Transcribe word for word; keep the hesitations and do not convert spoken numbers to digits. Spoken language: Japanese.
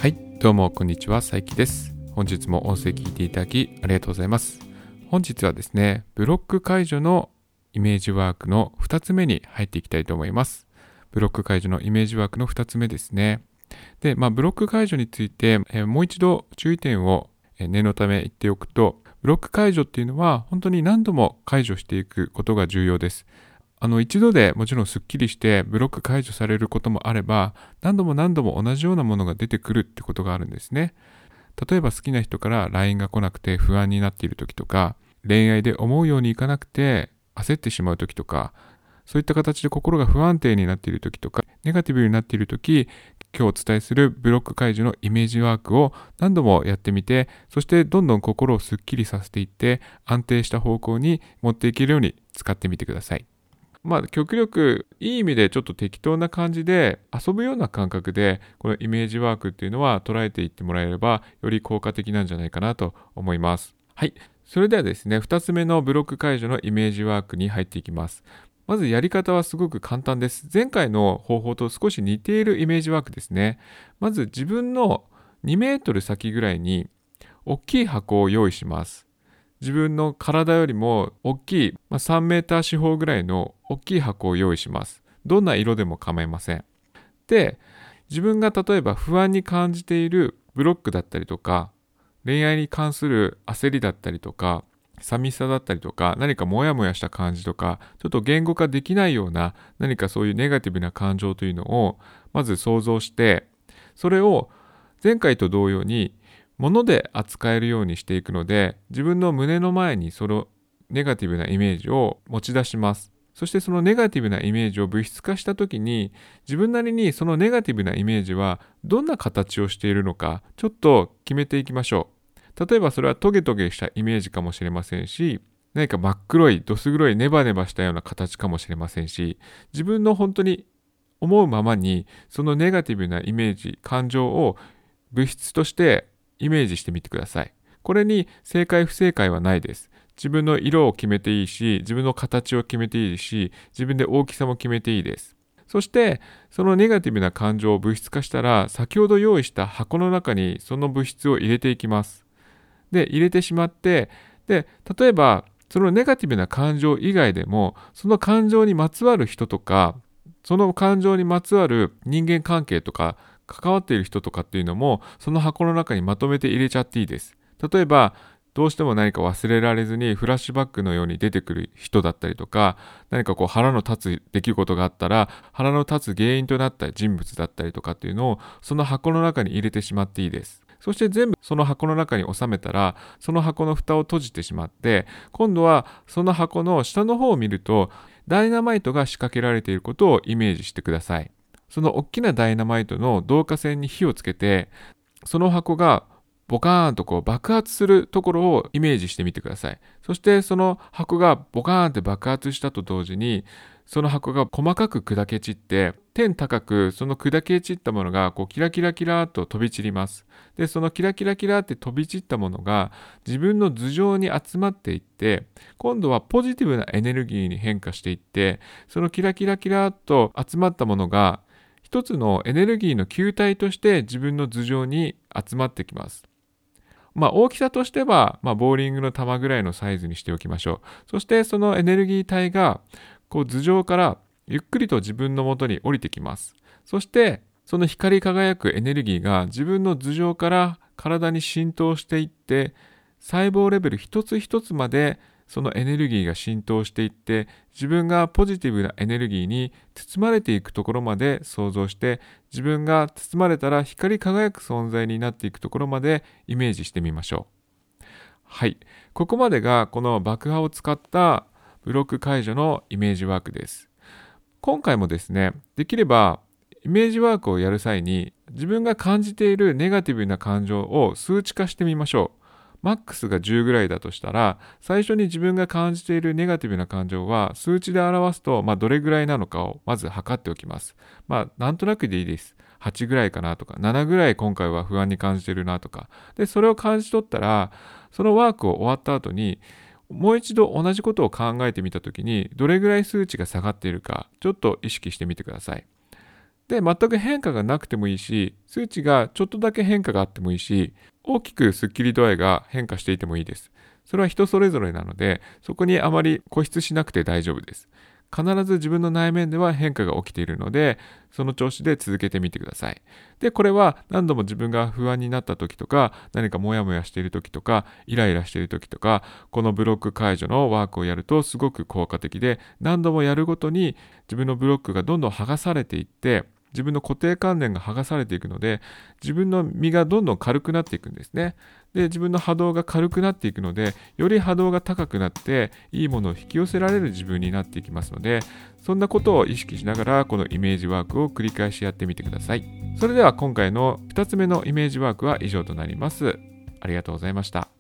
はい、どうもこんにちは、さいきです。本日も音声聞いていただきありがとうございます。本日はですね、ブロック解除のイメージワークのふたつめに入っていきたいと思います。ブロック解除のイメージワークのふたつめですね。で、まあ、ブロック解除について、えーもう一度注意点をえー念のため言っておくと、ブロック解除っていうのは本当に何度も解除していくことが重要です。あの一度でもちろんスッキリしてブロック解除されることもあれば、何度も何度も同じようなものが出てくるってことがあるんですね。例えば好きな人から ライン が来なくて不安になっている時とか、恋愛で思うようにいかなくて焦ってしまう時とか、そういった形で心が不安定になっている時とか、ネガティブになっている時、今日お伝えするブロック解除のイメージワークを何度もやってみて、そしてどんどん心をスッキリさせていって安定した方向に持っていけるように使ってみてください。まあ極力いい意味でちょっと適当な感じで遊ぶような感覚でこのイメージワークっていうのは捉えていってもらえればより効果的なんじゃないかなと思います。はい。それではですね、ふたつめのブロック解除のイメージワークに入っていきます。まずやり方はすごく簡単です。前回の方法と少し似ているイメージワークですね。まず自分のにメートル先ぐらいに大きい箱を用意します。自分の体よりも大きい、まあ、さんメーター四方ぐらいの大きい箱を用意します。どんな色でも構いません。で、自分が例えば不安に感じているブロックだったりとか、恋愛に関する焦りだったりとか、寂しさだったりとか、何かモヤモヤした感じとか、ちょっと言語化できないような何かそういうネガティブな感情というのをまず想像して、それを前回と同様に物で扱えるようにしていくので、自分の胸の前にそのネガティブなイメージを持ち出します。そしてそのネガティブなイメージを物質化したときに、自分なりにそのネガティブなイメージはどんな形をしているのか、ちょっと決めていきましょう。例えばそれはトゲトゲしたイメージかもしれませんし、何か真っ黒い、どす黒いネバネバしたような形かもしれませんし、自分の本当に思うままにそのネガティブなイメージ、感情を物質としてイメージしてみてください。これに正解不正解はないです。自分の色を決めていいし、自分の形を決めていいし、自分で大きさも決めていいです。そして、そのネガティブな感情を物質化したら、先ほど用意した箱の中にその物質を入れていきます。で、入れてしまって、で、例えば、そのネガティブな感情以外でも、その感情にまつわる人とか、その感情にまつわる人間関係とか、関わっている人とかっていうのもその箱の中にまとめて入れちゃっていいです。例えばどうしても何か忘れられずにフラッシュバックのように出てくる人だったりとか、何かこう腹の立つ出来事があったら腹の立つ原因となった人物だったりとかっていうのをその箱の中に入れてしまっていいです。そして全部その箱の中に収めたら、その箱の蓋を閉じてしまって、今度はその箱の下の方を見るとダイナマイトが仕掛けられていることをイメージしてください。その大きなダイナマイトの導火線に火をつけて、その箱がボカーンとこう爆発するところをイメージしてみてください。そしてその箱がボカーンって爆発したと同時に、その箱が細かく砕け散って、天高くその砕け散ったものがこうキラキラキラーと飛び散ります。で、そのキラキラキラって飛び散ったものが自分の頭上に集まっていって、今度はポジティブなエネルギーに変化していって、そのキラキラキラーと集まったものが一つのエネルギーの球体として自分の頭上に集まってきます。まあ大きさとしては、まあ、ボーリングの球ぐらいのサイズにしておきましょう。そしてそのエネルギー体がこう頭上からゆっくりと自分の元に降りてきます。そしてその光り輝くエネルギーが自分の頭上から体に浸透していって、細胞レベル一つ一つまでそのエネルギーが浸透していって、自分がポジティブなエネルギーに包まれていくところまで想像して、自分が包まれたら光り輝く存在になっていくところまでイメージしてみましょう。はい、ここまでがこの爆破を使ったブロック解除のイメージワークです。今回もですね、できればイメージワークをやる際に自分が感じているネガティブな感情を数値化してみましょう。マックスがじゅうぐらいだとしたら、最初に自分が感じているネガティブな感情は数値で表すと、まあ、どれぐらいなのかをまず測っておきます。まあ、なんとなくでいいです。はちぐらいかなとか、ななぐらい今回は不安に感じてるなとか。で、それを感じ取ったら、そのワークを終わった後に、もう一度同じことを考えてみたときに、どれぐらい数値が下がっているか、ちょっと意識してみてください。 で、全く変化がなくてもいいし、数値がちょっとだけ変化があってもいいし、大きくスッキリ度合いが変化していてもいいです。それは人それぞれなので、そこにあまり固執しなくて大丈夫です。必ず自分の内面では変化が起きているので、その調子で続けてみてください。で、これは何度も自分が不安になった時とか、何かモヤモヤしている時とか、イライラしている時とか、このブロック解除のワークをやるとすごく効果的で、何度もやるごとに自分のブロックがどんどん剥がされていって、自分の固定観念が剥がされていくので、自分の身がどんどん軽くなっていくんですね。で、自分の波動が軽くなっていくので、より波動が高くなって、いいものを引き寄せられる自分になっていきますので、そんなことを意識しながら、このイメージワークを繰り返しやってみてください。それでは今回のふたつめのイメージワークは以上となります。ありがとうございました。